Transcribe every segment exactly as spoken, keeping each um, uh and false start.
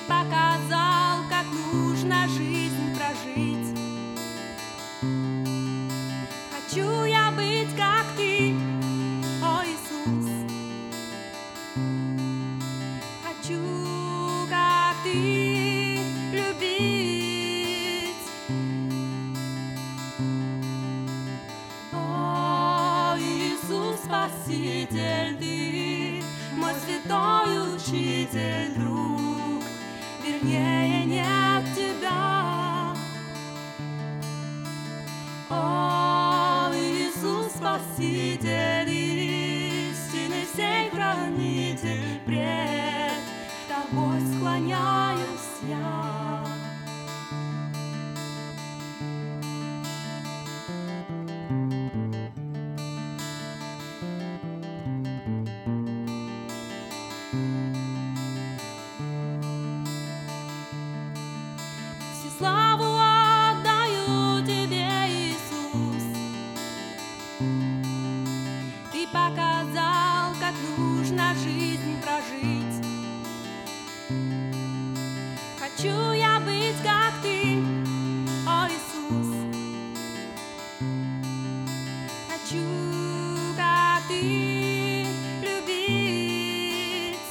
показал, как нужно жизнь прожить. Хочу я быть, как ты, о Иисус. Хочу, как ты, любить. О Иисус, Спаситель, ты мой святой учитель, друг. Вернее, нет тебя. О Иисус, Спаситель, истины всей хранитель, пред тобой склоняюсь я. Славу отдаю тебе, Иисус. Ты показал, как нужно жизнь прожить. Хочу я быть, как ты, о Иисус. Хочу, как ты, любить.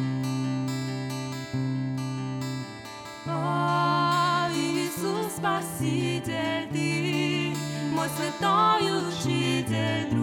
О Иисус, Спаситель, ты мой святой учитель, друг.